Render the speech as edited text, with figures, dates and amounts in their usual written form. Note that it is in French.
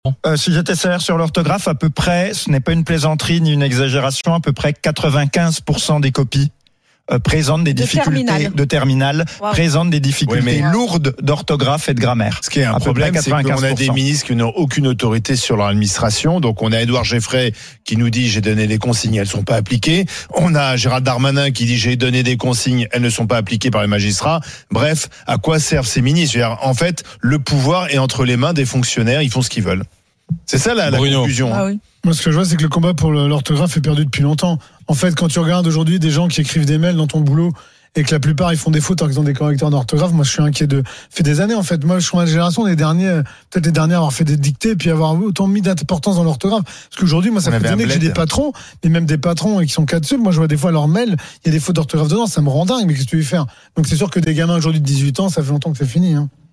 Si j'étais sévère sur l'orthographe, à peu près, ce n'est pas une plaisanterie ni une exagération, à peu près 95% des copies présentent des difficultés de terminale, présentent des difficultés lourdes d'orthographe et de grammaire. Ce qui est un problème, c'est qu'on a des ministres qui n'ont aucune autorité sur leur administration. Donc on a Édouard Geffray qui nous dit j'ai donné des consignes, elles sont pas appliquées. On a Gérald Darmanin qui dit j'ai donné des consignes, elles ne sont pas appliquées par les magistrats. Bref, à quoi servent ces ministres ? En fait, le pouvoir est entre les mains des fonctionnaires, ils font ce qu'ils veulent. C'est ça la conclusion. Ah oui. Moi, ce que je vois, c'est que le combat pour l'orthographe est perdu depuis longtemps. En fait, quand tu regardes aujourd'hui des gens qui écrivent des mails dans ton boulot et que la plupart ils font des fautes alors qu'ils ont des correcteurs d'orthographe, moi je suis inquiet fait des années en fait. Moi je suis ma génération des derniers, peut-être les derniers à avoir fait des dictées puis avoir autant mis d'importance dans l'orthographe. Parce qu'aujourd'hui, moi ça fait des années que j'ai des patrons, mais même des patrons qui sont casseux. Moi je vois des fois leurs mails, il y a des fautes d'orthographe dedans, ça me rend dingue, mais qu'est-ce que tu veux faire ? Donc c'est sûr que des gamins aujourd'hui de 18 ans, ça fait longtemps que c'est fini.